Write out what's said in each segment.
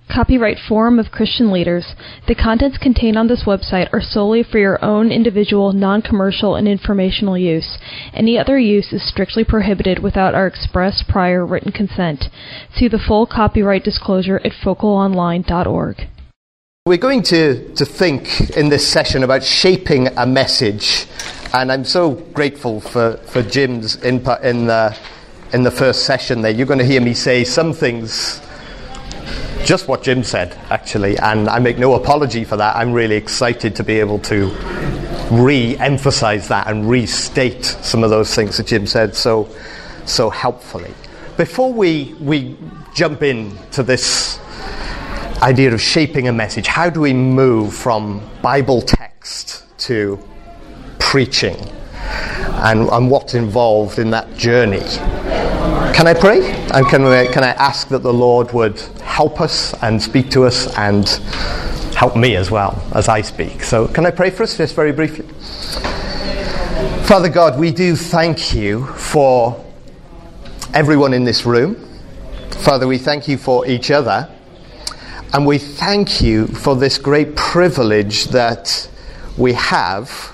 Copyright Forum of Christian Leaders. The contents contained on this website are solely for your own individual, non-commercial, and informational use. Any other use is strictly prohibited without our express prior written consent. See the full copyright disclosure at focalonline.org. We're going to think in this session about shaping a message, and I'm so grateful for Jim's input in the first session there. You're going to hear me say some things, just what Jim said, actually, and I make no apology for that. I'm really excited to be able to re-emphasize that and restate some of those things that Jim said so helpfully. Before we jump into this idea of shaping a message, how do we move from Bible text to preaching, and what's involved in that journey? Can I pray? And can I ask that the Lord would help us and speak to us and help me as well as I speak? So can I pray for us just very briefly? Father God, we do thank you for everyone in this room. Father, we thank you for each other. And we thank you for this great privilege that we have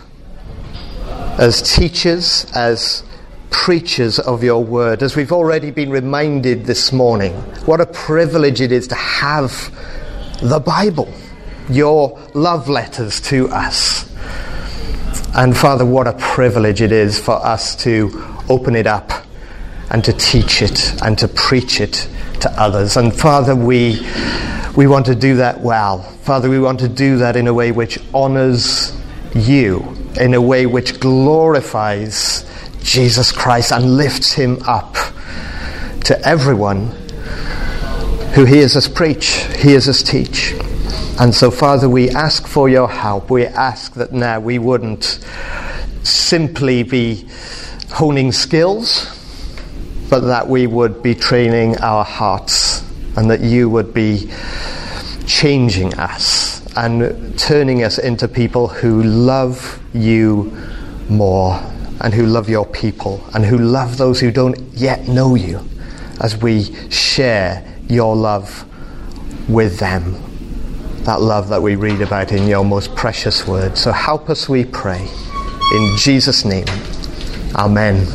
as teachers, as preachers of your word. As we've already been reminded this morning, what a privilege it is to have the Bible, your love letters to us. And Father, what a privilege it is for us to open it up and to teach it and to preach it to others. And Father, we want to do that well. Father, we want to do that in a way which honors you, in a way which glorifies Jesus Christ and lifts him up to everyone who hears us preach, hears us teach. And so, Father, we ask for your help. We ask that now we wouldn't simply be honing skills, but that we would be training our hearts, and that you would be changing us and turning us into people who love you more, and who love your people, and who love those who don't yet know you, as we share your love with them, that love that we read about in your most precious word. So help us, we pray, in Jesus' name. Amen.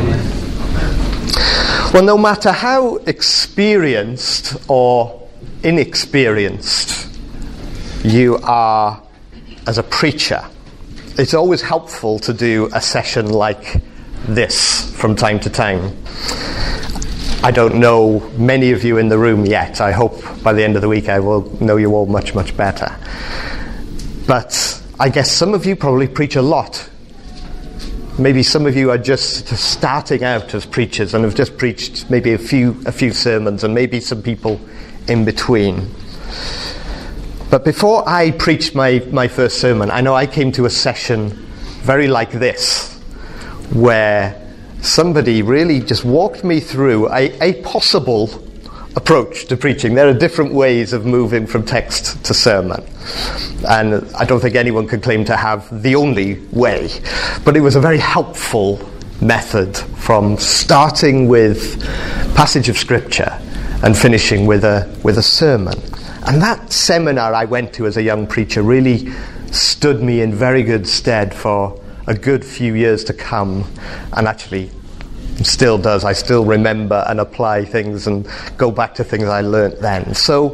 Well, no matter how experienced or inexperienced you are as a preacher, it's always helpful to do a session like this from time to time. I don't know many of you in the room yet. I hope by the end of the week I will know you all much, much better. But I guess some of you probably preach a lot. Maybe some of you are just starting out as preachers and have just preached maybe a few sermons, and maybe some people in between. But before I preached my first sermon, I know I came to a session very like this, where somebody really just walked me through a possible approach to preaching. There are different ways of moving from text to sermon, and I don't think anyone can claim to have the only way, but it was a very helpful method, from starting with passage of scripture and finishing with a sermon. And that seminar I went to as a young preacher really stood me in very good stead for a good few years to come, and actually still does. I still remember and apply things and go back to things I learnt then.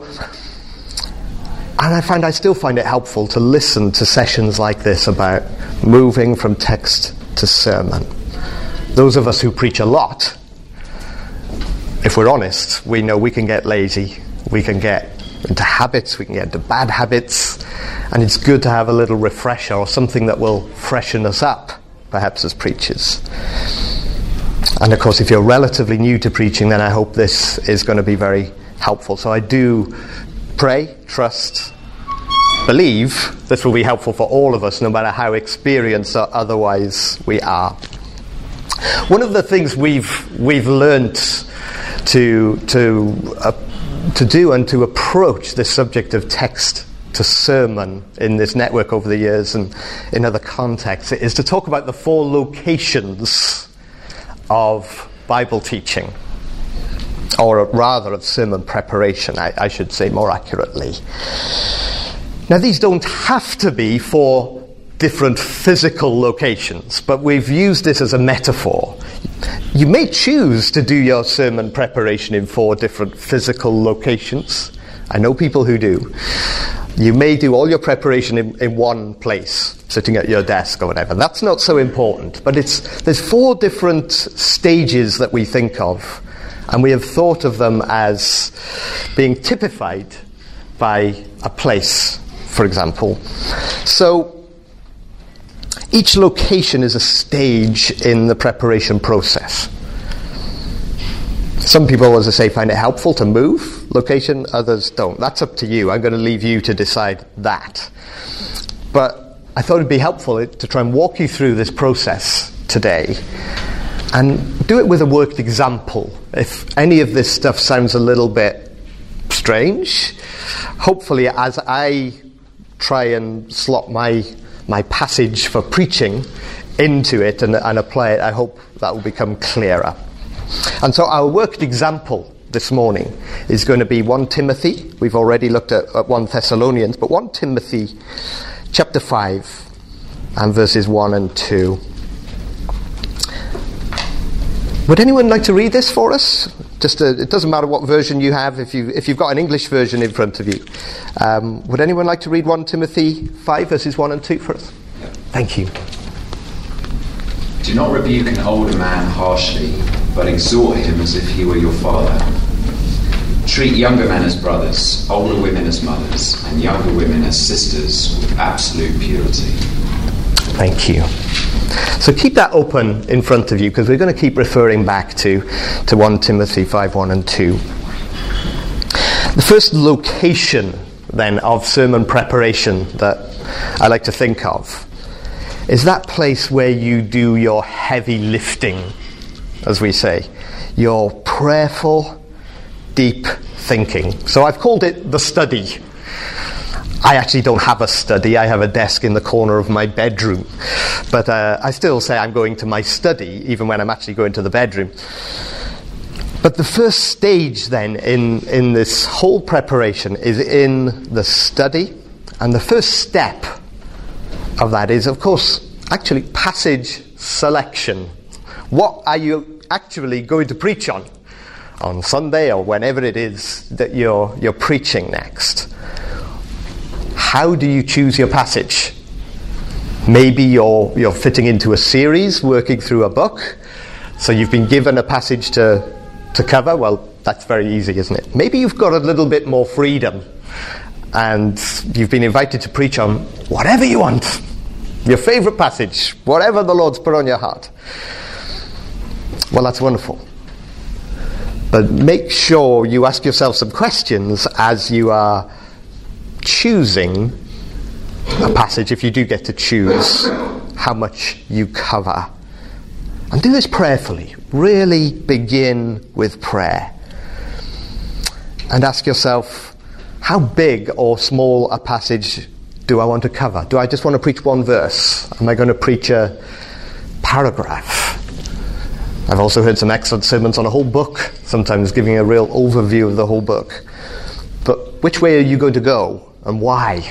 And I still find it helpful to listen to sessions like this about moving from text to sermon. Those of us who preach a lot, if we're honest, we know we can get lazy, we can get into habits, we can get into bad habits, and it's good to have a little refresher or something that will freshen us up, perhaps as preachers. And of course, if you're relatively new to preaching, then I hope this is going to be very helpful. So I do pray, trust, believe this will be helpful for all of us, no matter how experienced or otherwise we are. One of the things we've learned to do and to approach this subject of text to sermon in this network over the years and in other contexts is to talk about the 4 locations of Bible teaching. or rather of sermon preparation, I should say more accurately. Now, these don't have to be for different physical locations, but we've used this as a metaphor. You may choose to do your sermon preparation in 4 different physical locations. I know people who do. You may do all your preparation in one place, sitting at your desk or whatever. That's not so important, but there's 4 different stages that we think of, and we have thought of them as being typified by a place, for example. So each location is a stage in the preparation process. Some people, as I say, find it helpful to move location, others don't. That's up to you. I'm going to leave you to decide that. But I thought it'd be helpful to try and walk you through this process today and do it with a worked example. If any of this stuff sounds a little bit strange, hopefully as I try and slot my passage for preaching into it and apply it, I hope that will become clearer. And so our worked example this morning is going to be 1 Timothy. We've already looked at 1 Thessalonians, but 1 Timothy chapter 5 and verses 1 and 2. Would anyone like to read this for us? It doesn't matter what version you have, if you've got an English version in front of you. Would anyone like to read 1 Timothy 5 verses 1 and 2 for us? Thank you. Do not rebuke an older man harshly, but exhort him as if he were your father. Treat younger men as brothers, older women as mothers, and younger women as sisters with absolute purity. Thank you. So keep that open in front of you, because we're going to keep referring back to 1 Timothy 5, 1 and 2. The first location, then, of sermon preparation that I like to think of is that place where you do your heavy lifting, as we say, your prayerful, deep thinking. So I've called it the study. I actually don't have a study. I have a desk in the corner of my bedroom. But I still say I'm going to my study, even when I'm actually going to the bedroom. But the first stage, then, in this whole preparation is in the study. And the first step of that is, of course, actually passage selection. What are you actually going to preach on Sunday or whenever it is that you're preaching next? How do you choose your passage? Maybe you're fitting into a series, working through a book, so you've been given a passage to cover. Well, that's very easy, isn't it? Maybe you've got a little bit more freedom and you've been invited to preach on whatever you want, your favourite passage, whatever the Lord's put on your heart. Well, that's wonderful. But make sure you ask yourself some questions as you are choosing a passage, if you do get to choose how much you cover. And do this prayerfully. Really begin with prayer. And ask yourself, how big or small a passage do I want to cover? Do I just want to preach one verse? Am I going to preach a paragraph? I've also heard some excellent sermons on a whole book, sometimes giving a real overview of the whole book. But which way are you going to go, and why?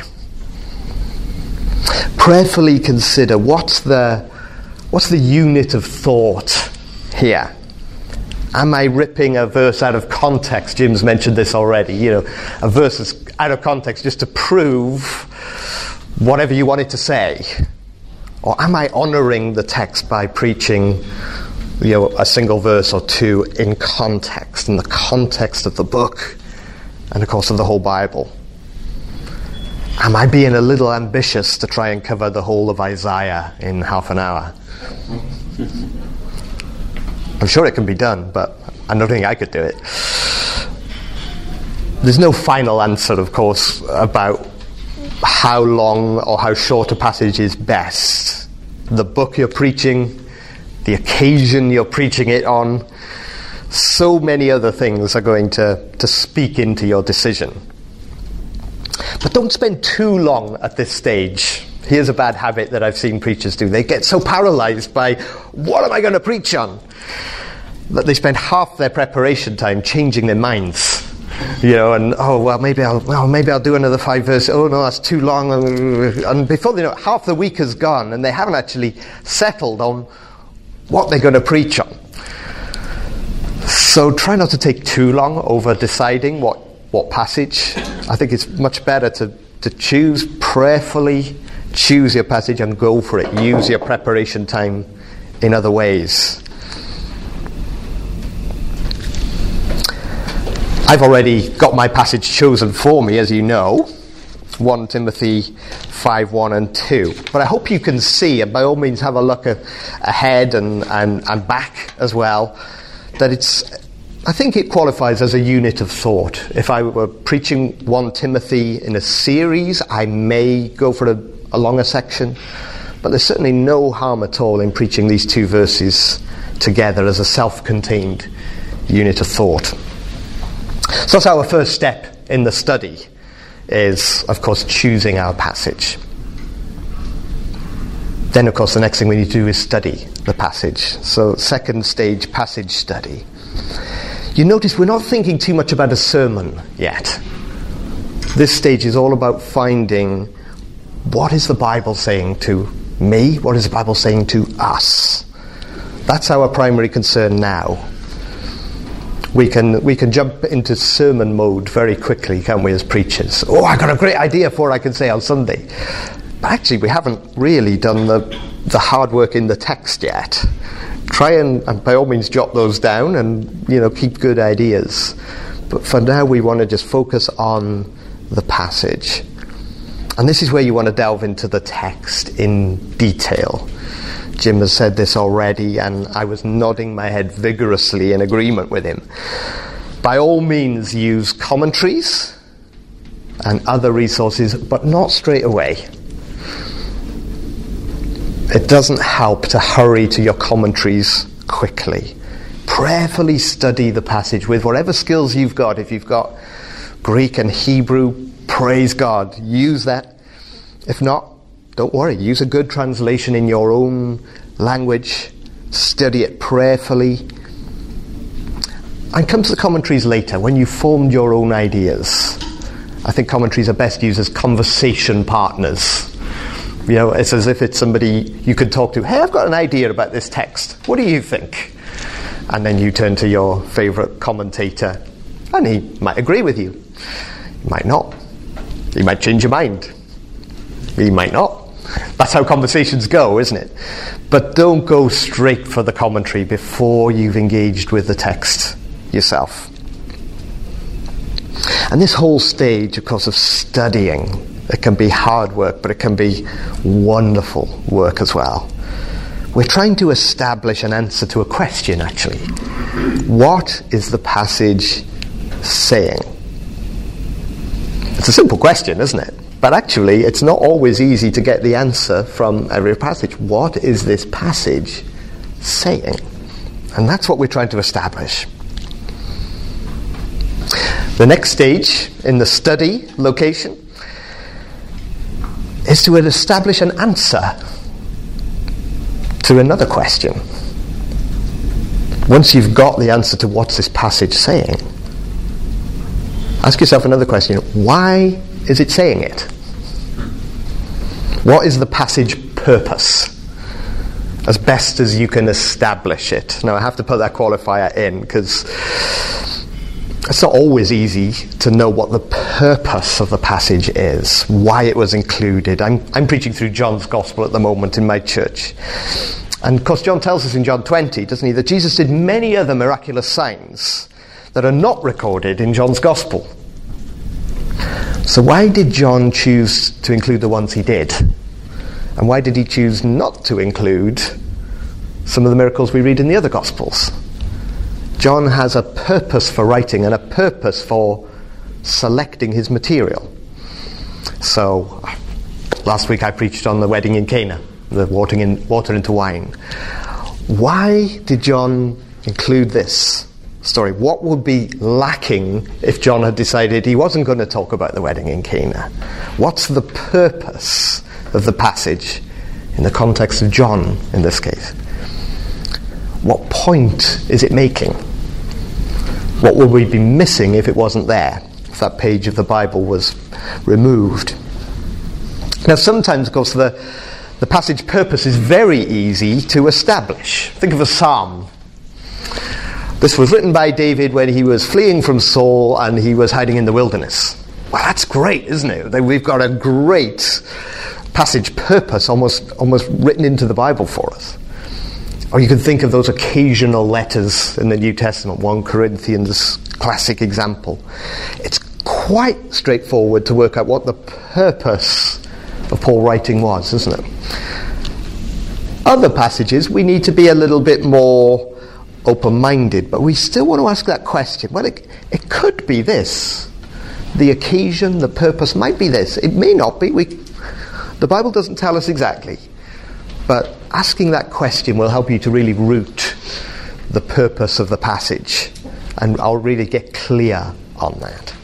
Prayerfully consider what's the unit of thought here. Am I ripping a verse out of context? Jim's mentioned this already. A verse is out of context just to prove whatever you want it to say. Or am I honouring the text by preaching a single verse or two in context, in the context of the book and of course of the whole Bible? Am I being a little ambitious to try and cover the whole of Isaiah in half an hour? I'm sure it can be done, but I don't think I could do it. There's no final answer, of course, about how long or how short a passage is best. The book you're preaching, the occasion you're preaching it on, so many other things are going to speak into your decision. But don't spend too long at this stage. Here's a bad habit that I've seen preachers do. They get so paralyzed by, what am I going to preach on? that they spend half their preparation time changing their minds. And maybe I'll do another 5 verses. Oh no, that's too long. And before they know it, half the week has gone and they haven't actually settled on what they're going to preach on. So try not to take too long over deciding what passage. I think it's much better to choose prayerfully, choose your passage and go for it. Use your preparation time in other ways. I've already got my passage chosen for me, as you know, 1 Timothy 5:1 and 2. But I hope you can see, and by all means have a look ahead and back as well, that I think it qualifies as a unit of thought. If I were preaching 1 Timothy in a series, I may go for a longer section, but there's certainly no harm at all in preaching these 2 verses together as a self-contained unit of thought. So that's our first step in the study, is, of course, choosing our passage. Then, of course, the next thing we need to do is study the passage. So, second stage, passage study. You notice we're not thinking too much about a sermon yet. This stage is all about finding, what is the Bible saying to me? What is the Bible saying to us? That's our primary concern now. We can jump into sermon mode very quickly, can't we, as preachers? Oh, I got a great idea for what I can say on Sunday. But actually, we haven't really done the hard work in the text yet. Try and by all means jot those down and keep good ideas. But for now, we want to just focus on the passage. And this is where you want to delve into the text in detail. Jim has said this already, and I was nodding my head vigorously in agreement with him. By all means, use commentaries and other resources, but not straight away. It doesn't help to hurry to your commentaries quickly. Prayerfully study the passage with whatever skills you've got. If you've got Greek and Hebrew, praise God, use that. If not, don't worry, use a good translation in your own language, study it prayerfully, and come to the commentaries later when you've formed your own ideas. I think commentaries are best used as conversation partners. It's as if it's somebody you could talk to. Hey, I've got an idea about this text. What do you think? And then you turn to your favourite commentator, and he might agree with you. He might not. He might change your mind. He might not. That's how conversations go, isn't it? But don't go straight for the commentary before you've engaged with the text yourself. And this whole stage, of course, of studying, it can be hard work, but it can be wonderful work as well. We're trying to establish an answer to a question, actually. What is the passage saying? It's a simple question, isn't it? But actually, it's not always easy to get the answer from every passage. What is this passage saying? And that's what we're trying to establish. The next stage in the study location is to establish an answer to another question. Once you've got the answer to what's this passage saying, ask yourself another question. Why is it saying it? What is the passage purpose? As best as you can establish it. Now I have to put that qualifier in because it's not always easy to know what the purpose of the passage is, why it was included. I'm preaching through John's Gospel at the moment in my church. And of course John tells us in John 20, doesn't he, that Jesus did many other miraculous signs that are not recorded in John's Gospel. So why did John choose to include the ones he did? And why did he choose not to include some of the miracles we read in the other Gospels? John has a purpose for writing and a purpose for selecting his material. So, last week I preached on the wedding in Cana, the water into wine. Why did John include this story? What would be lacking if John had decided he wasn't going to talk about the wedding in Cana? What's the purpose of the passage in the context of John in this case? What point is it making? What would we be missing if it wasn't there? If that page of the Bible was removed? Now sometimes, of course, the passage purpose is very easy to establish. Think of a psalm. This was written by David when he was fleeing from Saul and he was hiding in the wilderness. Well, that's great, isn't it? That we've got a great passage purpose almost written into the Bible for us. Or you can think of those occasional letters in the New Testament, 1 Corinthians, classic example. It's quite straightforward to work out what the purpose of Paul writing was, isn't it? Other passages, we need to be a little bit more open-minded, but we still want to ask that question. Well, it could be this. The occasion, the purpose might be this. It may not be. The Bible doesn't tell us exactly. But asking that question will help you to really root the purpose of the passage. And I'll really get clear on that.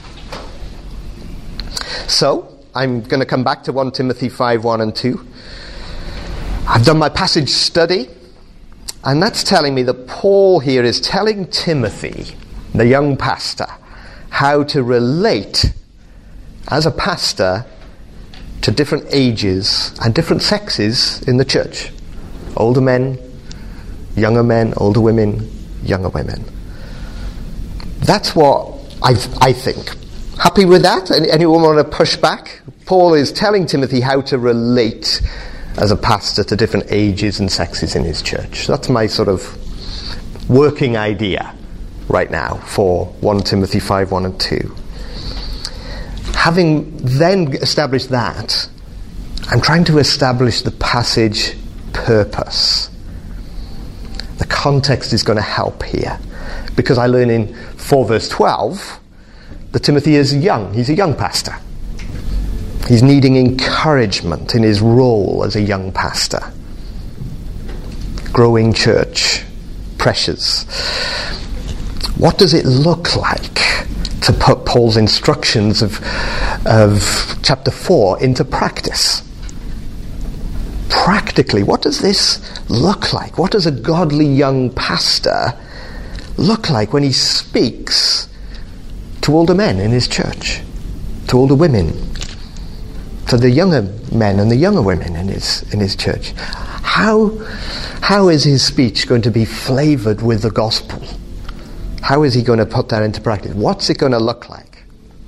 So, I'm going to come back to 1 Timothy 5, 1 and 2. I've done my passage study. And that's telling me that Paul here is telling Timothy, the young pastor, how to relate as a pastor to different ages and different sexes in the church. Older men, older women, younger women. That's what I think. Happy with that? Anyone want to push back? Paul is telling Timothy how to relate as a pastor to different ages and sexes in his church. That's my sort of working idea right now for 1 Timothy 5, 1 and 2. Having then established that, I'm trying to establish the passage purpose. The context is going to help here, because I learn in 4 verse 12 that Timothy is young. He's a young pastor. He's needing encouragement in his role as a young pastor. Growing church, pressures. What does it look like to put Paul's instructions of chapter 4 into practice? Practically, what does this look like? What does a godly young pastor look like when he speaks to older men in his church, to older women, to the younger men and the younger women in his church? How is his speech going to be flavored with the gospel? How is he going to put that into practice? What's it going to look like?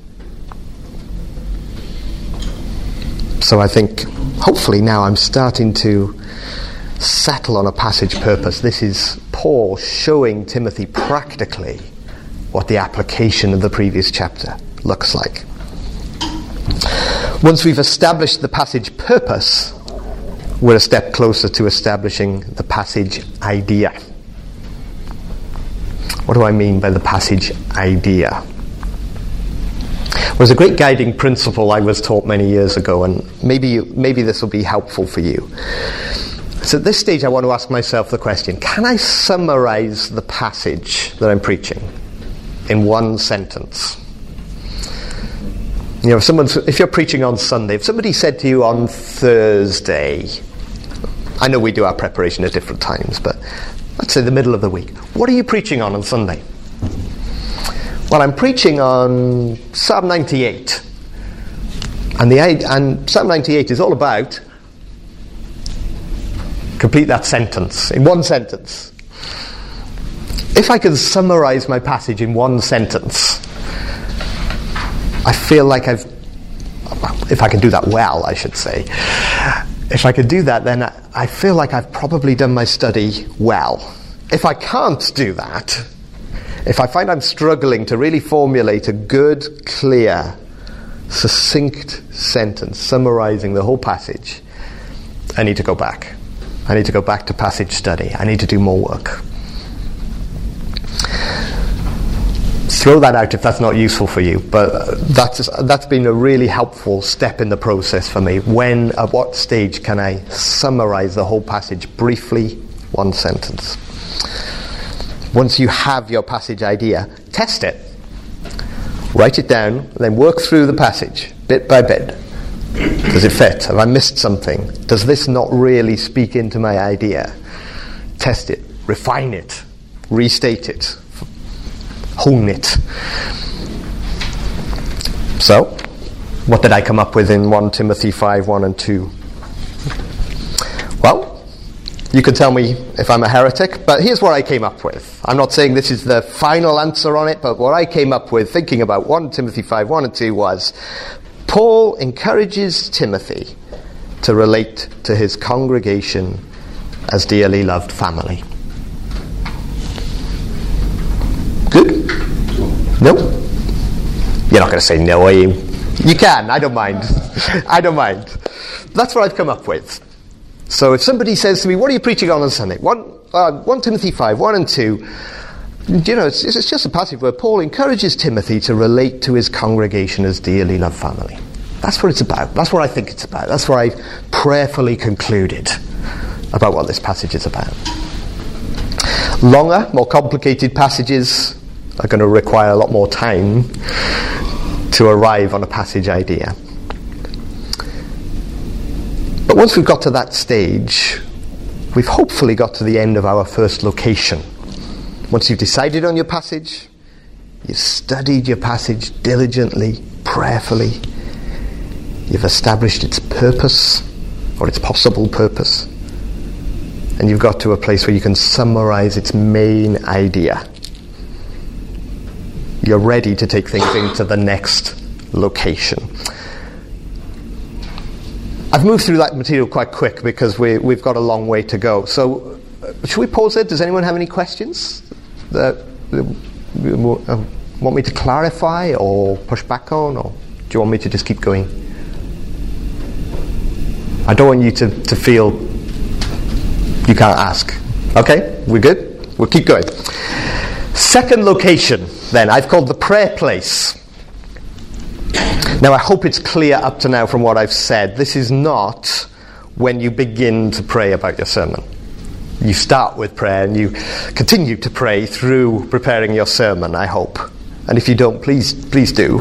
So I think, hopefully now I'm starting to settle on a passage purpose. This is Paul showing Timothy practically what the application of the previous chapter looks like. Once we've established the passage purpose, we're a step closer to establishing the passage idea. What do I mean by the passage idea? Well, there's a great guiding principle I was taught many years ago, and maybe this will be helpful for you. So at this stage I want to ask myself the question, can I summarize the passage that I'm preaching in one sentence? You know, if you're preaching on Sunday, if somebody said to you on Thursday, I know we do our preparation at different times, but let's say the middle of the week, what are you preaching on Sunday? Well, I'm preaching on Psalm 98. And Psalm 98 is all about, complete that sentence, in one sentence. If I could summarize my passage in one sentence, I feel like if I can do that well, I should say. If I could do that, then I feel like I've probably done my study well. If I can't do that, if I find I'm struggling to really formulate a good, clear, succinct sentence summarizing the whole passage, I need to go back. I need to go back to passage study. I need to do more work. Throw that out if that's not useful for you, but that's been a really helpful step in the process for me. At what stage can I summarize the whole passage briefly, one sentence? Once you have your passage idea, test it. Write it down, then work through the passage, bit by bit. Does it fit? Have I missed something? Does this not really speak into my idea? Test it. refine it, restate it, hone it. So, what did I come up with in 1 Timothy 5, 1 and 2? Well, you can tell me if I'm a heretic, but here's what I came up with. I'm not saying this is the final answer on it, but what I came up with thinking about 1 Timothy 5, 1 and 2 was, Paul encourages Timothy to relate to his congregation as dearly loved family. Good? No? You're not going to say no, are you? You can, I don't mind. I don't mind. That's what I've come up with. So if somebody says to me, what are you preaching on Sunday? 1 Timothy 5, 1 and 2, it's just a passage where Paul encourages Timothy to relate to his congregation as dearly loved family. That's what it's about. That's what I think it's about. That's what I've prayerfully concluded about what this passage is about. Longer, more complicated passages are going to require a lot more time to arrive on a passage idea. But once we've got to that stage, we've hopefully got to the end of our first location. Once you've decided on your passage, you've studied your passage diligently, prayerfully, you've established its purpose, or its possible purpose, and you've got to a place where you can summarize its main idea. You're ready to take things into the next location. I've moved through that material quite quick because we've got a long way to go. So, should we pause there? Does anyone have any questions that want me to clarify or push back on, or do you want me to just keep going? I don't want you to feel you can't ask. Okay, we're good? We'll keep going. Second location, then, I've called the prayer place. Now, I hope it's clear up to now from what I've said. This is not when you begin to pray about your sermon. You start with prayer and you continue to pray through preparing your sermon, I hope. And if you don't, please do.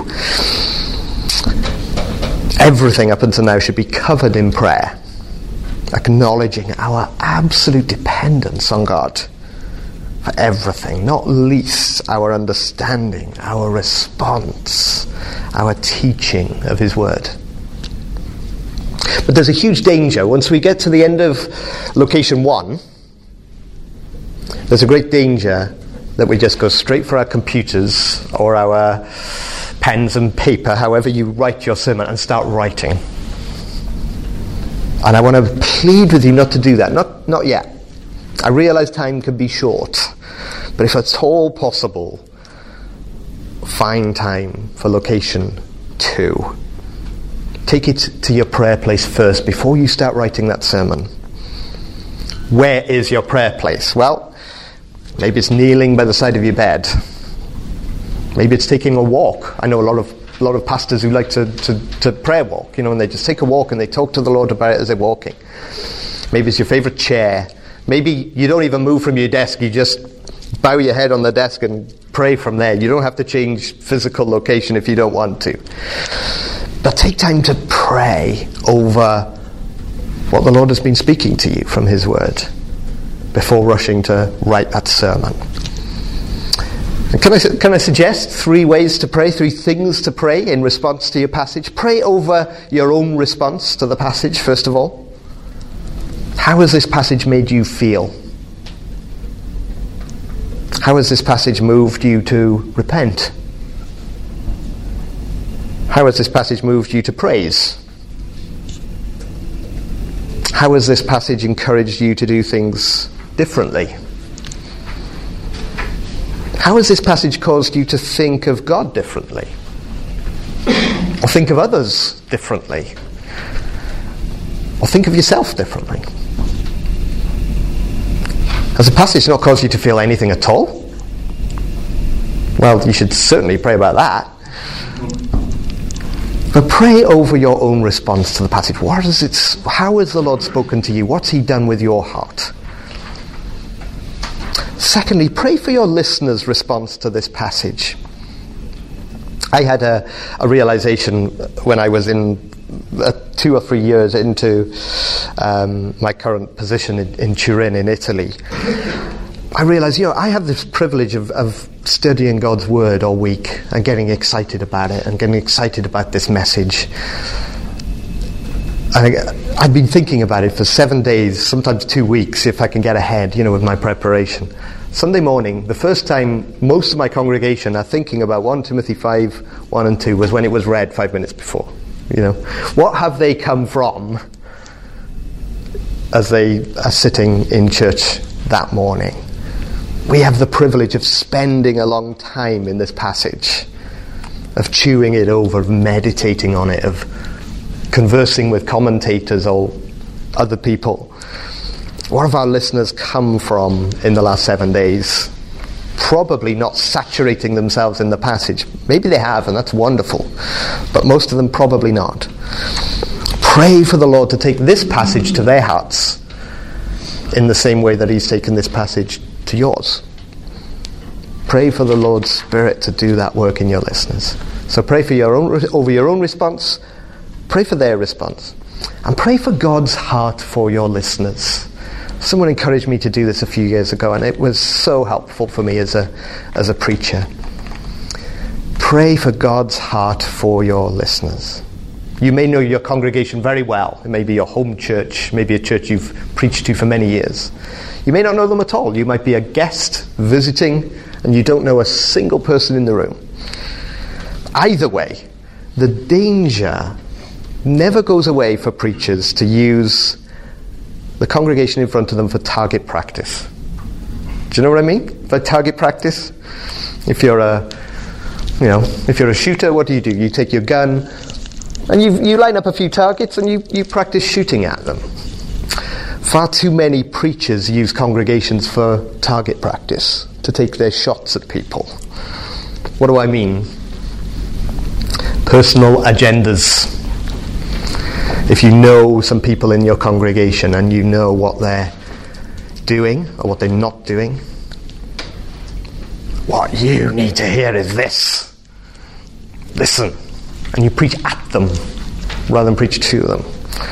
Everything up until now should be covered in prayer, acknowledging our absolute dependence on God for everything, not least our understanding, our response, our teaching of His Word. But there's a huge danger. Once we get to the end of location 1, there's a great danger that we just go straight for our computers or our pens and paper, however you write your sermon, and start writing. And I want to plead with you not to do that. Not yet. I realise time can be short, but if at all possible, find time for location 2. Take it to your prayer place first before you start writing that sermon. Where is your prayer place? Well, maybe it's kneeling by the side of your bed. Maybe it's taking a walk. I know a lot of pastors who like to prayer walk, and they just take a walk and they talk to the Lord about it as they're walking. Maybe it's your favourite chair. Maybe you don't even move from your desk, you just bow your head on the desk and pray from there. You don't have to change physical location if you don't want to. But take time to pray over what the Lord has been speaking to you from His Word before rushing to write that sermon. And can I suggest 3 ways to pray, 3 things to pray in response to your passage? Pray over your own response to the passage, first of all. How has this passage made you feel? How has this passage moved you to repent? How has this passage moved you to praise? How has this passage encouraged you to do things differently? How has this passage caused you to think of God differently? Or think of others differently? Or think of yourself differently? Has the passage not caused you to feel anything at all? Well, you should certainly pray about that. But pray over your own response to the passage. How has the Lord spoken to you? What's He done with your heart? Secondly, pray for your listeners' response to this passage. I had a realization when I was in 2 or 3 years into my current position in Turin in Italy, I realised, I have this privilege of studying God's Word all week and getting excited about it and getting excited about this message. And I've been thinking about it for 7 days, sometimes 2 weeks, if I can get ahead, with my preparation. Sunday morning, the first time most of my congregation are thinking about 1 Timothy 5, 1 and 2 was when it was read 5 minutes before. What have they come from as they are sitting in church that morning? We have the privilege of spending a long time in this passage, of chewing it over, of meditating on it, of conversing with commentators or other people. What have our listeners come from in the last 7 days? Probably not saturating themselves in the passage. Maybe they have, and that's wonderful. But most of them probably not. Pray for the Lord to take this passage to their hearts in the same way that He's taken this passage to yours. Pray for the Lord's Spirit to do that work in your listeners. So pray for over your own response. Pray for their response. And pray for God's heart for your listeners. Someone encouraged me to do this a few years ago, and it was so helpful for me as a preacher. Pray for God's heart for your listeners. You may know your congregation very well. It may be your home church, maybe a church you've preached to for many years. You may not know them at all. You might be a guest visiting, and you don't know a single person in the room. Either way, the danger never goes away for preachers to use the congregation in front of them for target practice. Do you know what I mean by target practice? If you're a shooter, what do? You take your gun and you line up a few targets and you practice shooting at them. Far too many preachers use congregations for target practice, to take their shots at people. What do I mean? Personal agendas. If you know some people in your congregation and you know what they're doing or what they're not doing, what you need to hear is this. Listen. And you preach at them rather than preach to them.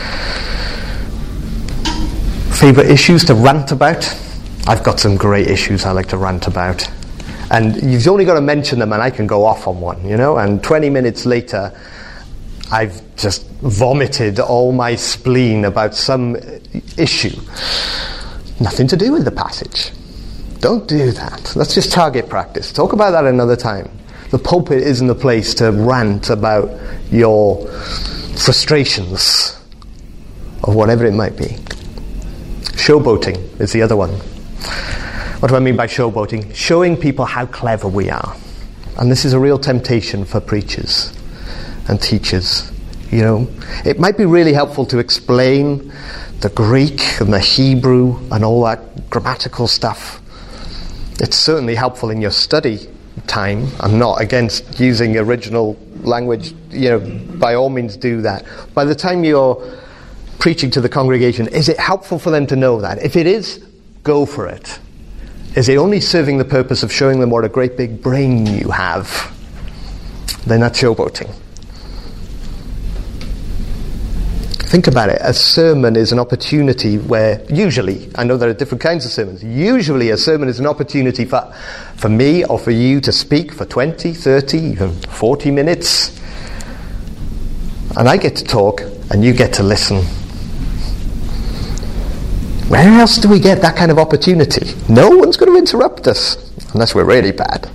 Favourite issues to rant about? I've got some great issues I like to rant about. And you've only got to mention them and I can go off on one, and 20 minutes later I've just vomited all my spleen about some issue. Nothing to do with the passage. Don't do that. That's just target practice. Talk about that another time. The pulpit isn't the place to rant about your frustrations or whatever it might be. Showboating is the other one. What do I mean by showboating? Showing people how clever we are. And this is a real temptation for preachers and teachers. It might be really helpful to explain the Greek and the Hebrew and all that grammatical stuff. It's certainly helpful in your study time. I'm not against using original language. By all means do that. By the time you're preaching to the congregation, is it helpful for them to know that? If it is, go for it. Is it only serving the purpose of showing them what a great big brain you have? Then that's showboating. Think about it. A sermon is an opportunity where usually, I know there are different kinds of sermons, usually a sermon is an opportunity for me or for you to speak for 20, 30, even 40 minutes. And I get to talk and you get to listen. Where else do we get that kind of opportunity? No one's going to interrupt us, unless we're really bad.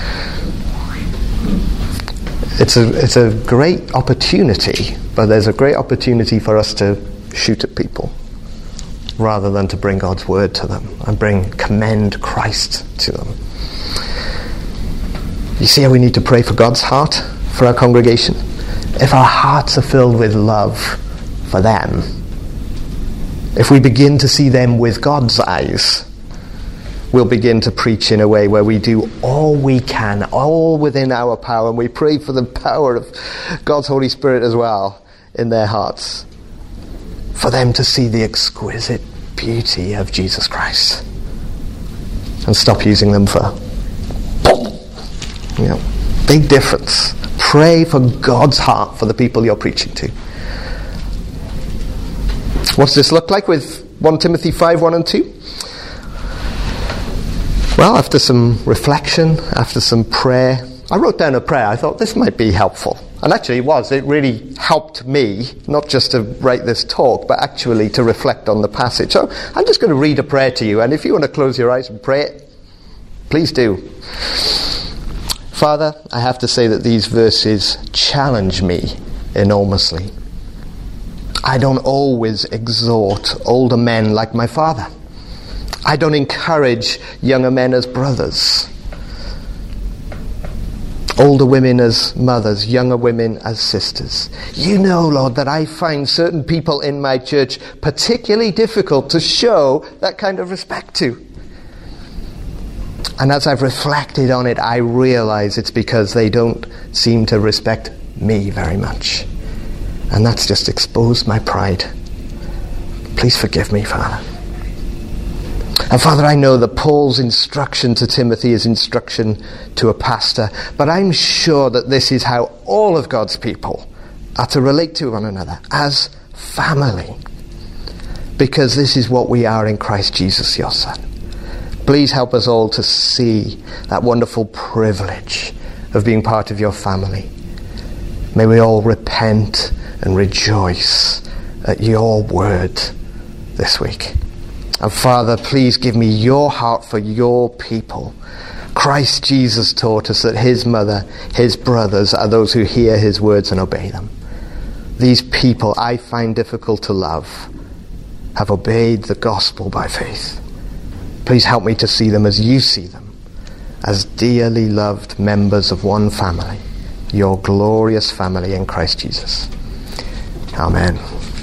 It's a great opportunity, but there's a great opportunity for us to shoot at people rather than to bring God's word to them and commend Christ to them. You see how we need to pray for God's heart for our congregation? If our hearts are filled with love for them, if we begin to see them with God's eyes, we'll begin to preach in a way where we do all we can, all within our power, and we pray for the power of God's Holy Spirit as well in their hearts, for them to see the exquisite beauty of Jesus Christ and stop using them for big difference. Pray for God's heart for the people you're preaching to. What does this look like with 1 Timothy 5, 1 and 2? Well, after some reflection, after some prayer, I wrote down a prayer. I thought this might be helpful. And actually it was. It really helped me, not just to write this talk, but actually to reflect on the passage. So I'm just going to read a prayer to you, and if you want to close your eyes and pray it, please do. Father, I have to say that these verses challenge me enormously. I don't always exhort older men like my father. I don't encourage younger men as brothers, older women as mothers, younger women as sisters. You know, Lord, that I find certain people in my church particularly difficult to show that kind of respect to. And as I've reflected on it, I realize it's because they don't seem to respect me very much. And that's just exposed my pride. Please forgive me, Father. And Father, I know that Paul's instruction to Timothy is instruction to a pastor, but I'm sure that this is how all of God's people are to relate to one another, as family. Because this is what we are in Christ Jesus, your Son. Please help us all to see that wonderful privilege of being part of your family. May we all repent and rejoice at your word this week. And Father, please give me your heart for your people. Christ Jesus taught us that his mother, his brothers are those who hear his words and obey them. These people I find difficult to love have obeyed the gospel by faith. Please help me to see them as you see them, as dearly loved members of one family, your glorious family in Christ Jesus. Amen.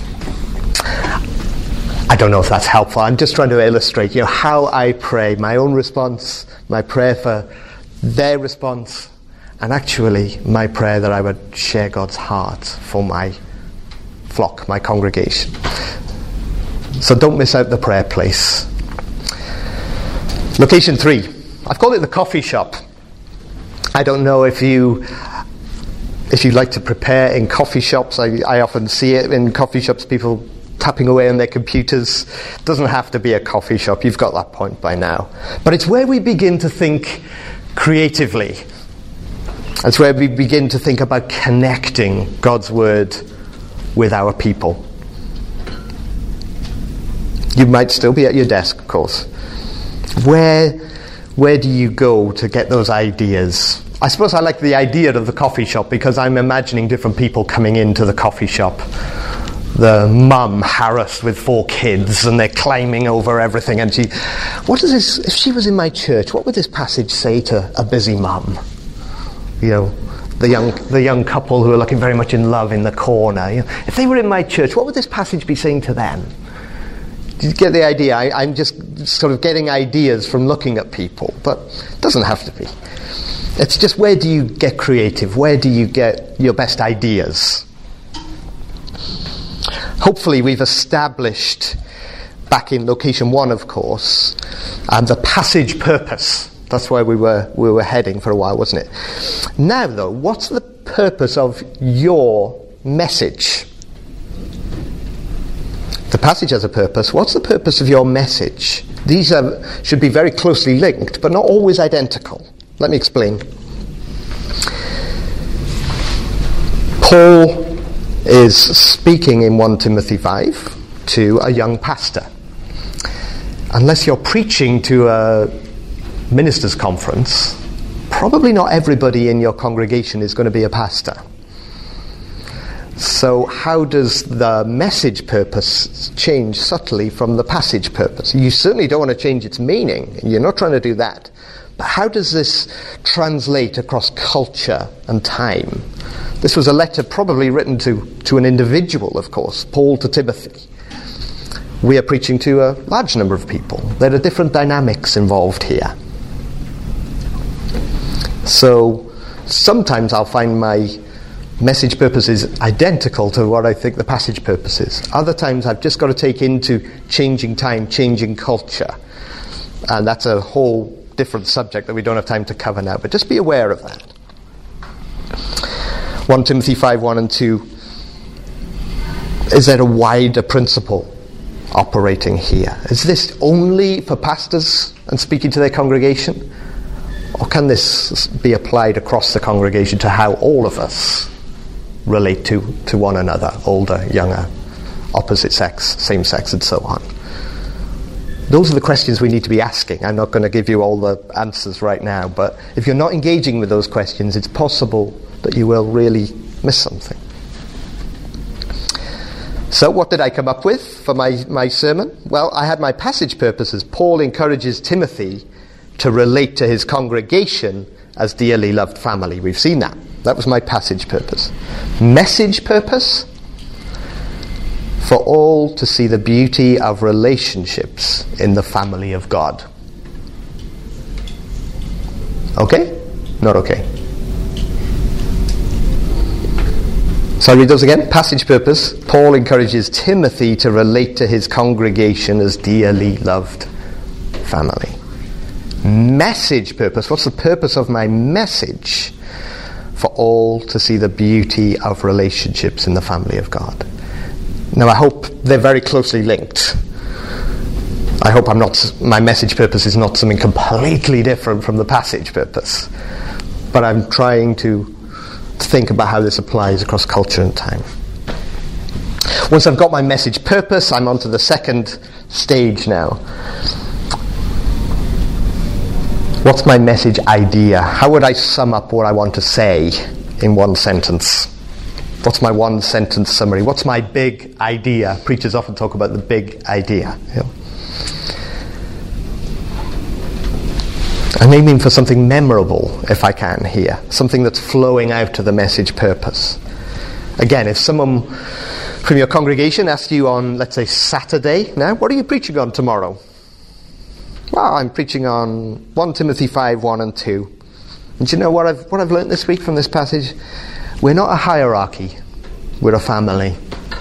I don't know if that's helpful. I'm just trying to illustrate, how I pray, my own response, my prayer for their response, and actually my prayer that I would share God's heart for my flock, my congregation. So don't miss out the prayer place. Location 3. I've called it the coffee shop. I don't know if you like to prepare in coffee shops. I often see it in coffee shops, people tapping away on their computers. It doesn't have to be a coffee shop. You've got that point by now. But it's where we begin to think creatively. It's where we begin to think about connecting God's word with our people. You might still be at your desk, of course. Where do you go to get those ideas? I suppose I like the idea of the coffee shop because I'm imagining different people coming into the coffee shop. The mum harassed with 4 kids and they're climbing over everything, and if she was in my church, what would this passage say to a busy mum? The young couple who are looking very much in love in the corner. If they were in my church, what would this passage be saying to them? Do you get the idea? I'm just sort of getting ideas from looking at people, but it doesn't have to be. It's just, where do you get creative? Where do you get your best ideas? Hopefully we've established, back in location 1, of course, the passage purpose. That's where we were heading for a while, wasn't it? Now, though, what's the purpose of your message? The passage has a purpose. What's the purpose of your message? These should be very closely linked, but not always identical. Let me explain. Paul is speaking in 1 Timothy 5 to a young pastor. Unless you're preaching to a ministers' conference, probably not everybody in your congregation is going to be a pastor. So how does the message purpose change subtly from the passage purpose? You certainly don't want to change its meaning. You're not trying to do that. But how does this translate across culture and time? This was a letter probably written to an individual, of course, Paul to Timothy. We are preaching to a large number of people. There are different dynamics involved here. So sometimes I'll find my message purpose is identical to what I think the passage purpose is. Other times I've just got to take into changing time, changing culture. And that's a whole different subject that we don't have time to cover now. But just be aware of that. 1 Timothy 5, 1 and 2. Is there a wider principle operating here? Is this only for pastors and speaking to their congregation? Or can this be applied across the congregation to how all of us relate to one another, older, younger, opposite sex, same sex, and so on? Those are the questions we need to be asking. I'm not going to give you all the answers right now, but if you're not engaging with those questions, it's possible that you will really miss something. So what did I come up with for my sermon? Well, I had my passage purposes. Paul encourages Timothy to relate to his congregation as dearly loved family. We've seen that. That was my passage purpose. Message purpose? For all to see the beauty of relationships in the family of God. Okay? Not okay. So I read those again. Passage purpose. Paul encourages Timothy to relate to his congregation as dearly loved family. Message purpose. What's the purpose of my message? For all to see the beauty of relationships in the family of God. Now I hope they're very closely linked. I hope my message purpose is not something completely different from the passage purpose. But I'm trying to think about how this applies across culture and time. Once I've got my message purpose, I'm on to the second stage now. What's my message idea? How would I sum up what I want to say in one sentence? What's my one sentence summary? What's my big idea? Preachers often talk about the big idea. I'm aiming for something memorable, if I can, here. Something that's flowing out to the message purpose. Again, if someone from your congregation asked you on, let's say, Saturday, now, what are you preaching on tomorrow? Well, I'm preaching on 1 Timothy 5, 1 and 2. And do you know what I've learned this week from this passage? We're not a hierarchy. We're a family.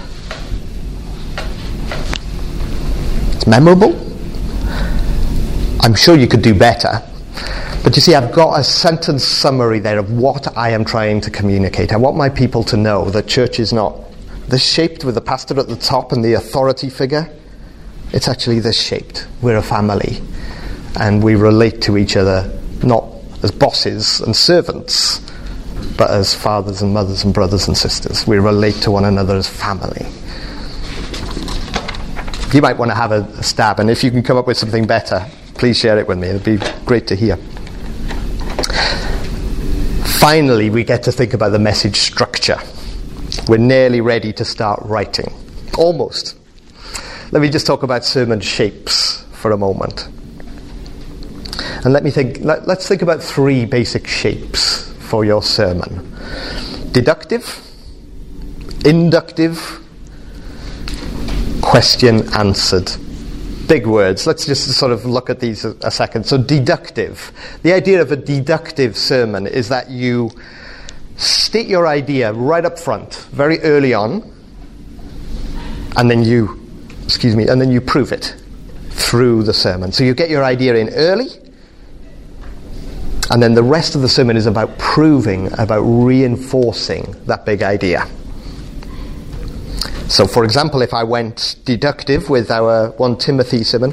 It's memorable. I'm sure you could do better. But you see, I've got a sentence summary there of what I am trying to communicate. I want my people to know that church is not this shaped with the pastor at the top and the authority figure. It's actually this shaped. We're a family. And we relate to each other not as bosses and servants, but as fathers and mothers and brothers and sisters. We relate to one another as family. You might want to have a stab, and if you can come up with something better, please share it with me. It'd be great to hear. Finally, we get to think about the message structure. We're nearly ready to start writing. Almost. Let me just talk about sermon shapes for a moment. And let's think about three basic shapes for your sermon. Deductive, inductive, question answered. Big words. Let's just sort of look at these a second. So deductive. The idea of a deductive sermon is that you state your idea right up front, very early on, and then you prove it through the sermon. So you get your idea in early, and then the rest of the sermon is about proving, about reinforcing that big idea. So, for example, if I went deductive with our 1 Timothy sermon,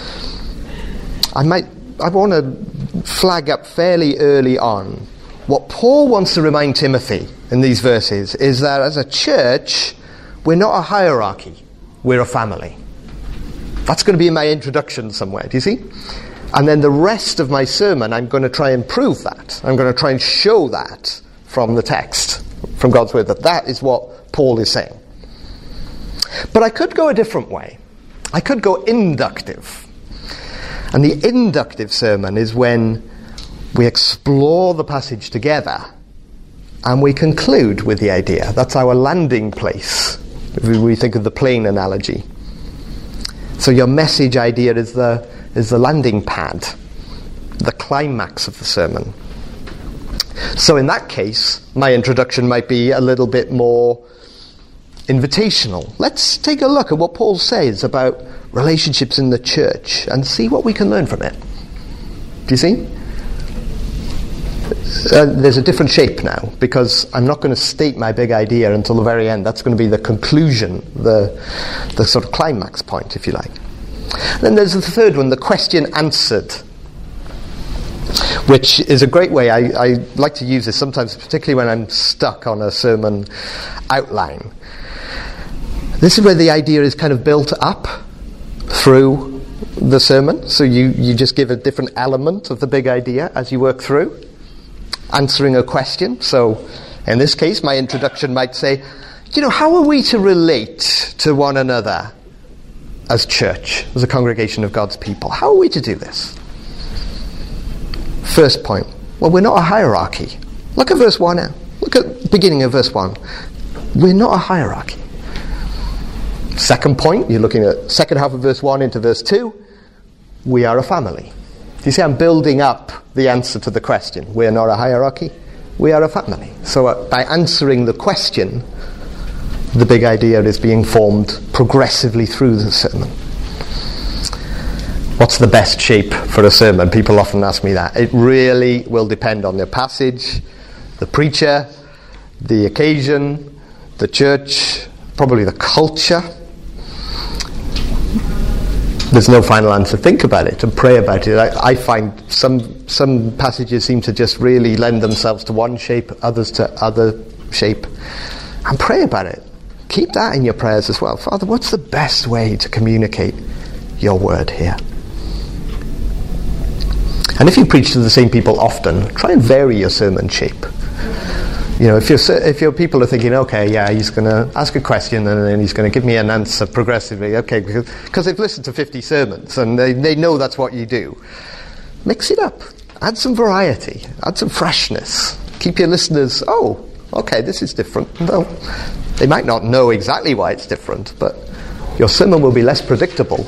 I want to flag up fairly early on what Paul wants to remind Timothy in these verses is that as a church, we're not a hierarchy, we're a family. That's going to be in my introduction somewhere, do you see? And then the rest of my sermon, I'm going to try and prove that. I'm going to try and show that from the text, from God's word, that is what Paul is saying. But I could go a different way. I could go inductive. And the inductive sermon is when we explore the passage together and we conclude with the idea. That's our landing place, if we think of the plane analogy. So your message idea is the landing pad, the climax of the sermon. So in that case, my introduction might be a little bit more invitational. Let's take a look at what Paul says about relationships in the church and see what we can learn from it. Do you see? There's a different shape now, because I'm not going to state my big idea until the very end. That's going to be the conclusion, the sort of climax point, if you like. Then there's the third one, the question answered, which is a great way. I like to use this sometimes, particularly when I'm stuck on a sermon outline. This is where the idea is kind of built up through the sermon. So you just give a different element of the big idea as you work through, answering a question. So in this case, my introduction might say, how are we to relate to one another as church, as a congregation of God's people? How are we to do this? First point, well, we're not a hierarchy. Look at verse 1 now. Look at the beginning of verse 1. We're not a hierarchy. Second point, you're looking at second half of verse 1 into verse 2. We are a family. You see, I'm building up the answer to the question. We're not a hierarchy. We are a family. So by answering the question, the big idea is being formed progressively through the sermon. What's the best shape for a sermon? People often ask me that. It really will depend on the passage, the preacher, the occasion, the church, probably the culture. There's no final answer. Think about it and pray about it. I find some passages seem to just really lend themselves to one shape, others to other shape. And pray about it. Keep that in your prayers as well. Father, what's the best way to communicate your word here? And if you preach to the same people often, try and vary your sermon shape. If your people are thinking, okay, yeah, he's going to ask a question and then he's going to give me an answer progressively, okay, because they've listened to 50 sermons and they know that's what you do. Mix it up. Add some variety. Add some freshness. Keep your listeners, okay, this is different. Well, they might not know exactly why it's different, but your sermon will be less predictable.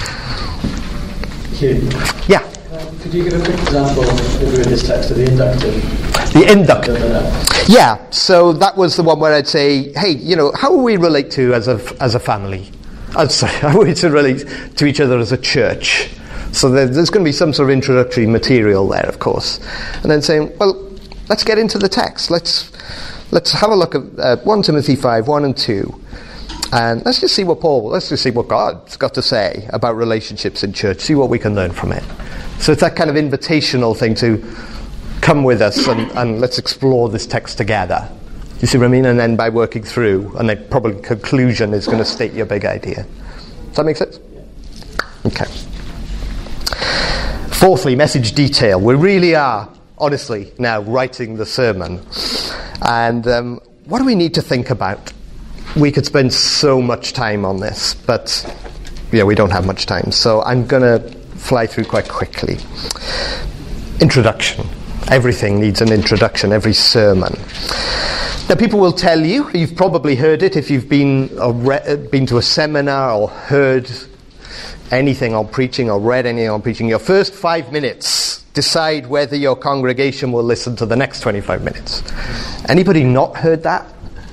Hugh. Yeah. Could you give a quick example in this text of the inductive? The inductive. Yeah, so that was the one where I'd say, hey, how will we relate to as a family? How are we to relate to each other as a church? So there's going to be some sort of introductory material there, of course. And then saying, well, let's get into the text. Let's have a look at 1 Timothy 5, 1 and 2. And let's just see what God's got to say about relationships in church. See what we can learn from it. So it's that kind of invitational thing to come with us and let's explore this text together. You see what I mean? And then by working through, and then probably conclusion is going to state your big idea. Does that make sense? Okay. Fourthly, message detail. We really are, honestly, now writing the sermon. And what do we need to think about? We could spend so much time on this, but we don't have much time. So I'm going to fly through quite quickly. Introduction. Everything needs an introduction, every sermon. Now people will tell you, you've probably heard it if you've been to a seminar or heard anything on preaching or read anything on preaching, your first 5 minutes decide whether your congregation will listen to the next 25 minutes. Anybody not heard that?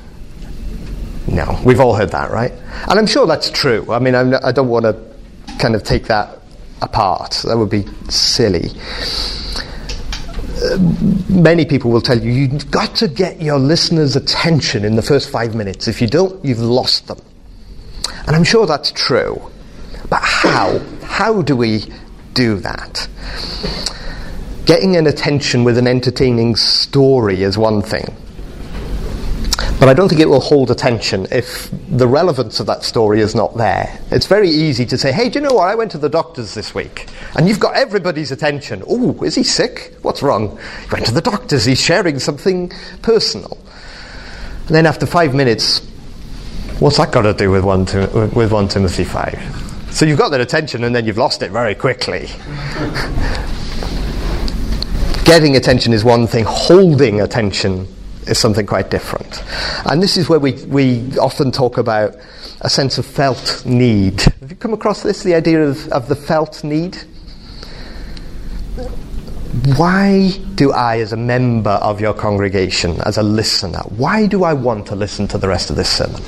No, we've all heard that, right? And I'm sure that's true. I mean, I don't want to kind of take that apart. That would be silly. Many people will tell you, you've got to get your listeners' attention in the first 5 minutes. If you don't, you've lost them. And I'm sure that's true. But how? How do we do that? Getting an attention with an entertaining story is one thing. But I don't think it will hold attention if the relevance of that story is not there. It's very easy to say, hey, do you know what? I went to the doctor's this week. And you've got everybody's attention. Oh, is he sick? What's wrong? He went to the doctor's. He's sharing something personal. And then after 5 minutes, what's that got to do with 1 Timothy 5? So you've got their attention and then you've lost it very quickly. Getting attention is one thing. Holding attention is something quite different. And this is where we often talk about a sense of felt need. Have you come across this, the idea of the felt need? Why do I, as a member of your congregation, as a listener, why do I want to listen to the rest of this sermon?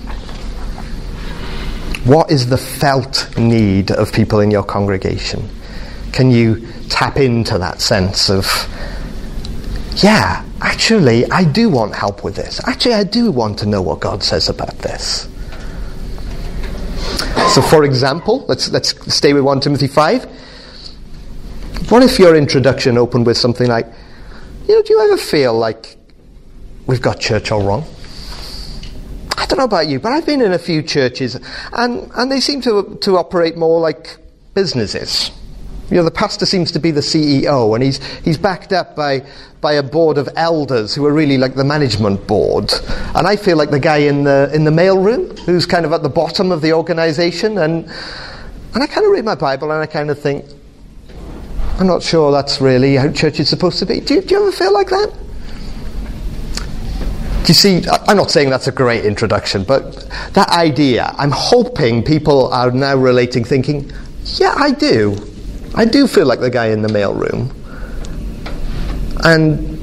What is the felt need of people in your congregation? Can you tap into that sense of, yeah, actually, I do want help with this. Actually, I do want to know what God says about this. So for example, let's stay with 1 Timothy 5. What if your introduction opened with something like, do you ever feel like we've got church all wrong? I don't know about you, but I've been in a few churches and they seem to operate more like businesses. The pastor seems to be the CEO, and he's backed up by a board of elders who are really like the management board. And I feel like the guy in the mailroom who's kind of at the bottom of the organisation. And I kind of read my Bible and I kind of think, I'm not sure that's really how church is supposed to be. Do you ever feel like that? Do you see, I'm not saying that's a great introduction, but that idea, I'm hoping people are now relating, thinking, yeah, I do. I do feel like the guy in the mailroom. And,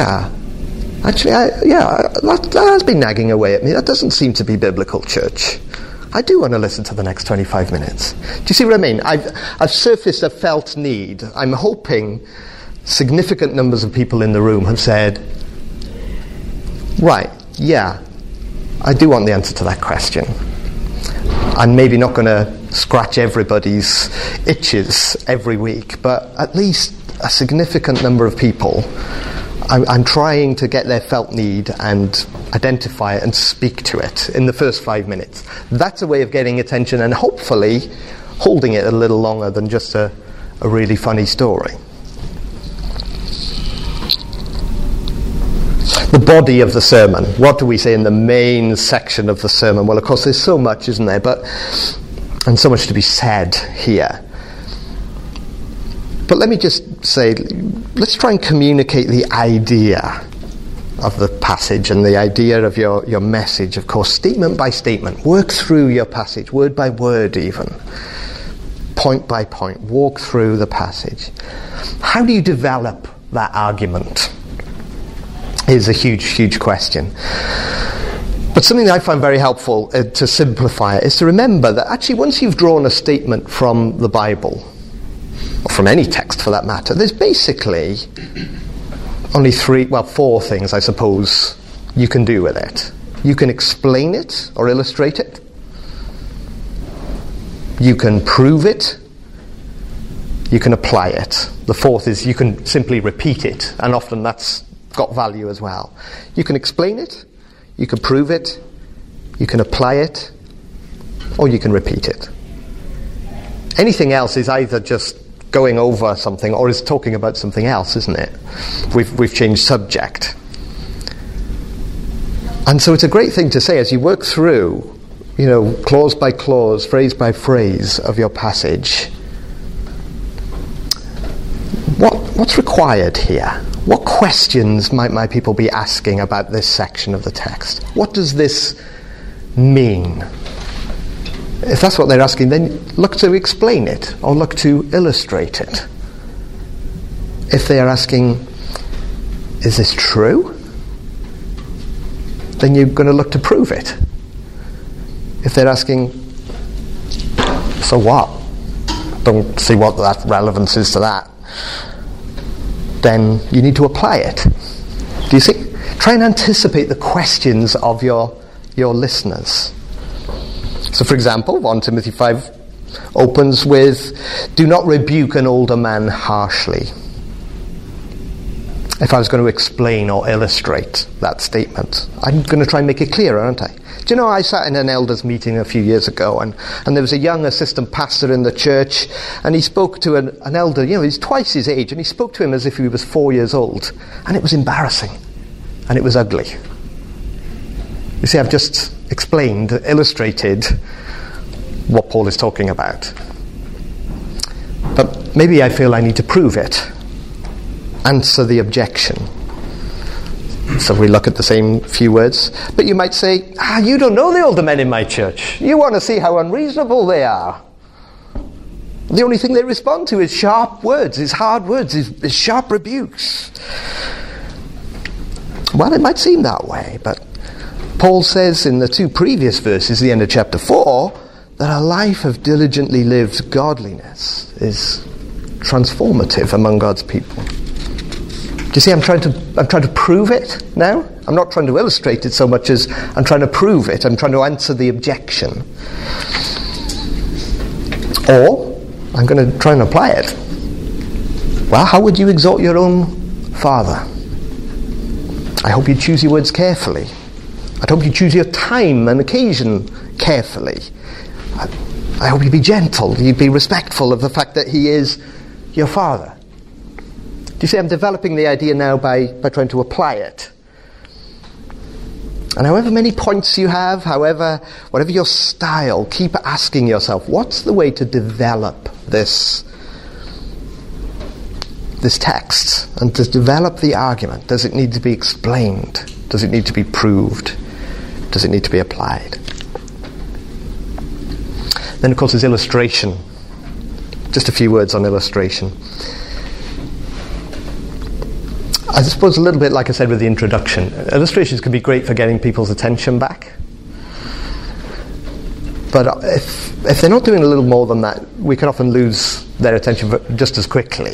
that has been nagging away at me. That doesn't seem to be biblical church. I do want to listen to the next 25 minutes. Do you see what I mean? I've surfaced a felt need. I'm hoping significant numbers of people in the room have said, right, yeah, I do want the answer to that question. I'm maybe not going to scratch everybody's itches every week, but at least a significant number of people, I'm trying to get their felt need and identify it and speak to it in the first 5 minutes. That's a way of getting attention and hopefully holding it a little longer than just a really funny story. The body of the sermon. What do we say in the main section of the sermon? Well, of course, there's so much, isn't there? And so much to be said here. But let me just say, let's try and communicate the idea of the passage and the idea of your message, of course, statement by statement. Work through your passage, word by word even. Point by point. Walk through the passage. How do you develop that argument? Is a huge, huge question. But something that I find very helpful to simplify it is to remember that actually once you've drawn a statement from the Bible, or from any text for that matter, there's basically only 4 things, I suppose, you can do with it. You can explain it or illustrate it. You can prove it. You can apply it. The 4th is you can simply repeat it, and often that's got value as well. You can explain it, you can prove it, you can apply it, or you can repeat it. Anything else is either just going over something or is talking about something else, isn't it? We've changed subject. And so it's a great thing to say as you work through, clause by clause, phrase by phrase of your passage. What's required here? What questions might my people be asking about this section of the text? What does this mean? If that's what they're asking, then look to explain it or look to illustrate it. If they are asking, is this true? Then you're going to look to prove it. If they're asking, so what? Don't see what that relevance is to that. Then you need to apply it. Do you see? Try and anticipate the questions of your listeners. So for example, 1 Timothy 5 opens with, do not rebuke an older man harshly. If I was going to explain or illustrate that statement, I'm going to try and make it clearer, aren't I? Do you know, I sat in an elders meeting a few years ago, and there was a young assistant pastor in the church, and he spoke to an elder, he's twice his age, and he spoke to him as if he was 4 years old, and it was embarrassing, and it was ugly. You see, I've just explained, illustrated what Paul is talking about. But maybe I feel I need to prove it, answer the objection. So we look at the same few words. But you might say, you don't know the older men in my church. You want to see how unreasonable they are. The only thing they respond to is sharp words, is hard words, is sharp rebukes. Well, it might seem that way, but Paul says in the 2 previous verses, the end of chapter 4, that a life of diligently lived godliness is transformative among God's people. Do you see, I'm trying to prove it now. I'm not trying to illustrate it so much as I'm trying to prove it. I'm trying to answer the objection. Or, I'm going to try and apply it. Well, how would you exhort your own father? I hope you choose your words carefully. I hope you choose your time and occasion carefully. I hope you be gentle, you be respectful of the fact that he is your father. Do you see, I'm developing the idea now by trying to apply it. And however many points you have, whatever your style, keep asking yourself, what's the way to develop this text and to develop the argument? Does it need to be explained? Does it need to be proved? Does it need to be applied? Then, of course, there's illustration. Just a few words on illustration. I suppose a little bit like I said with the introduction, illustrations can be great for getting people's attention back. But if they're not doing a little more than that, we can often lose their attention just as quickly.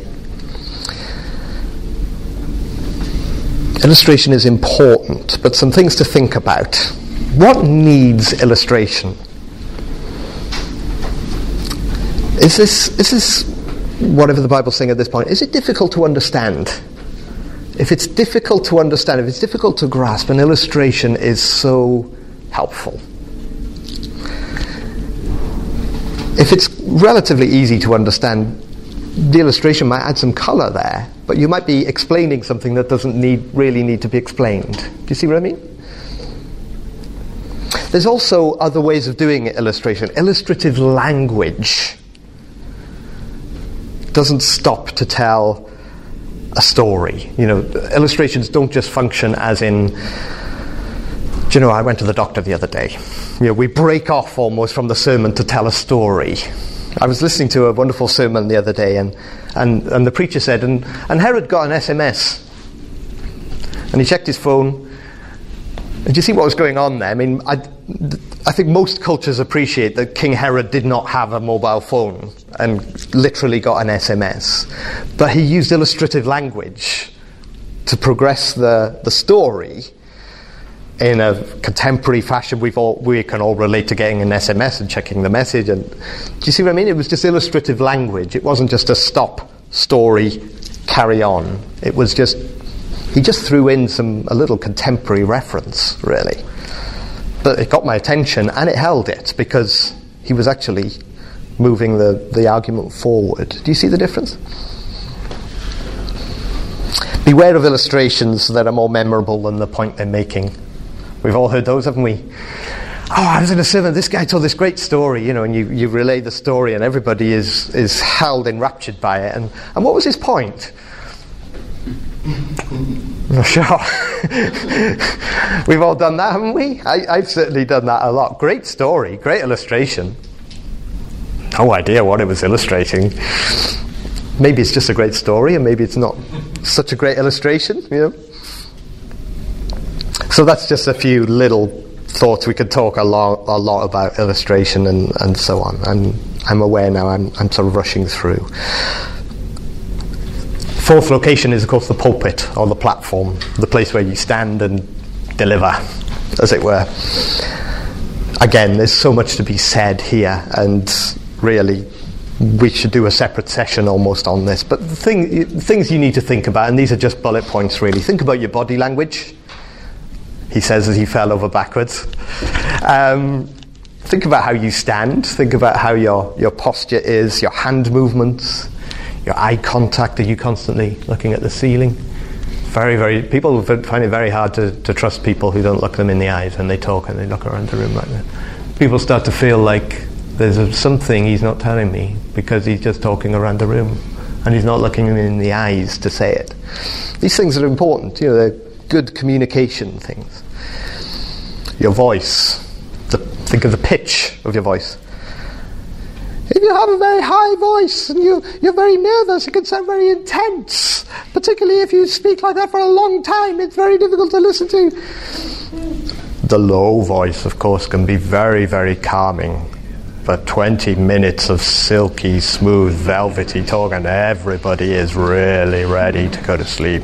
Illustration is important, but some things to think about. What needs illustration? Is this whatever the Bible's saying at this point, is it difficult to understand? If it's difficult to understand, if it's difficult to grasp, an illustration is so helpful. If it's relatively easy to understand, the illustration might add some colour there, but you might be explaining something that doesn't really need to be explained. Do you see what I mean? There's also other ways of doing illustration. Illustrative language doesn't stop to tell a story. Illustrations don't just function as in, I went to the doctor the other day. We break off almost from the sermon to tell a story. I was listening to a wonderful sermon the other day, and the preacher said, and Herod got an SMS. And he checked his phone. And do you see what was going on there? I mean, I think most cultures appreciate that King Herod did not have a mobile phone and literally got an SMS. But he used illustrative language to progress the story in a contemporary fashion. We can all relate to getting an SMS and checking the message. And do you see what I mean? It was just illustrative language. It wasn't just a stop, story, carry on. It was just, he just threw in a little contemporary reference, really. But it got my attention, and it held it, because he was actually moving the argument forward. Do you see the difference? Beware of illustrations that are more memorable than the point they're making. We've all heard those, haven't we? I was in a sermon, this guy told this great story, and you relay the story, and everybody is held enraptured by it. And what was his point? I'm not sure. We've all done that, haven't we? I've certainly done that a lot. Great story, great illustration. No idea what it was illustrating. Maybe it's just a great story, and maybe it's not such a great illustration, So that's just a few little thoughts. We could talk a lot about illustration and so on. I'm aware now, I'm sort of rushing through. Fourth location is, of course, the pulpit or the platform, the place where you stand and deliver, as it were. Again, there's so much to be said here, and really we should do a separate session almost on this. But the things you need to think about, and these are just bullet points really. Think about your body language, he says as he fell over backwards. Think about how you stand. Think about how your posture is, your hand movements, your eye contact. Are you constantly looking at the ceiling? Very, very. People find it very hard to trust people who don't look them in the eyes when they talk and they look around the room like that. People start to feel like there's something he's not telling me because he's just talking around the room and he's not looking me in the eyes to say it. These things are important. They're good communication things. Your voice. Think of the pitch of your voice. If you have a very high voice and you're very nervous, it can sound very intense. Particularly if you speak like that for a long time, it's very difficult to listen to. The low voice, of course, can be very, very calming. But 20 minutes of silky, smooth, velvety talk and everybody is really ready to go to sleep.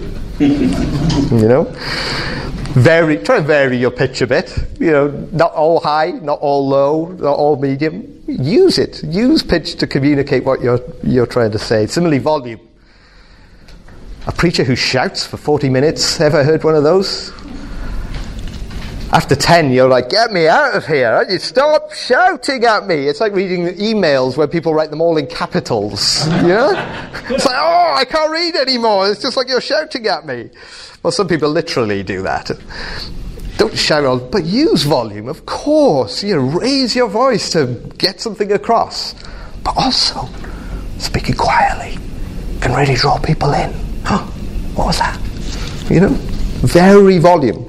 Try and vary your pitch a bit. Not all high, not all low, not all medium. use it. Use pitch to communicate what you're trying to say. Similarly, volume. A preacher who shouts for 40 minutes, ever heard one of those? After 10, you're like, get me out of here. You stop shouting at me. It's like reading emails where people write them all in capitals. You know? It's like, oh, I can't read anymore. It's just like you're shouting at me. Well, some people literally do that. Don't shout, but use volume, of course. Raise your voice to get something across. But also, speaking quietly can really draw people in. Huh, what was that? Very volume.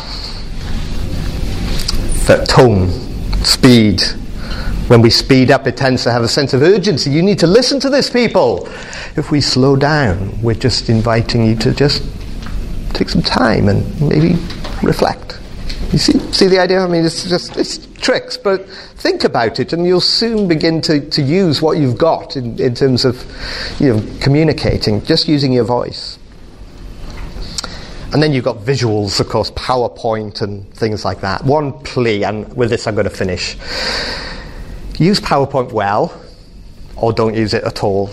That tone, speed. When we speed up, it tends to have a sense of urgency. You need to listen to this, people. If we slow down, we're just inviting you to just take some time and maybe reflect. You see the idea? I mean, it's tricks, but think about it, and you'll soon begin to use what you've got in terms of communicating, just using your voice. And then you've got visuals, of course, PowerPoint and things like that. One plea, and with this I'm going to finish. Use PowerPoint well, or don't use it at all.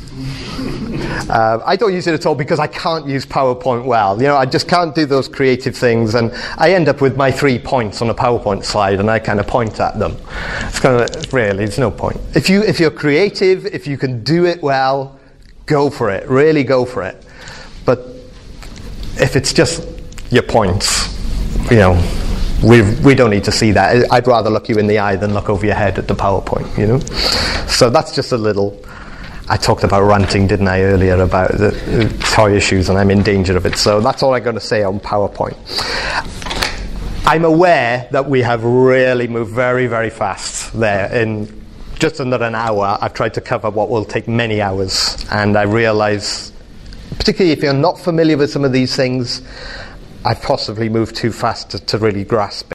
I don't use it at all because I can't use PowerPoint well. I just can't do those creative things, and I end up with my 3 points on a PowerPoint slide, and I kind of point at them. It's kind of really, there's no point. If you're creative, if you can do it well, go for it. Really go for it. But if it's just your points, we don't need to see that. I'd rather look you in the eye than look over your head at the PowerPoint. So that's just a little. I talked about ranting, didn't I, earlier about the toy issues, and I'm in danger of it. So that's all I'm going to say on PowerPoint. I'm aware that we have really moved very, very fast there. In just under an hour, I've tried to cover what will take many hours, and I realise, particularly if you're not familiar with some of these things, I've possibly moved too fast to really grasp it.